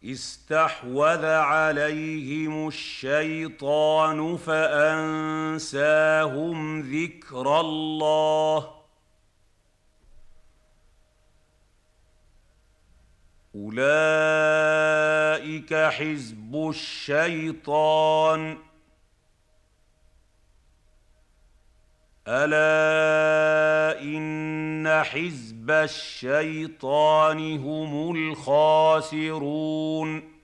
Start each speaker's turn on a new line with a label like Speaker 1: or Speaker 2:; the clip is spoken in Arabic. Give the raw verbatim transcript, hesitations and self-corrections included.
Speaker 1: استحوذ عليهم الشيطان فأنساهم ذكر الله. أولئك حزب الشيطان. ألا إن حزب الشيطان هم الخاسرون.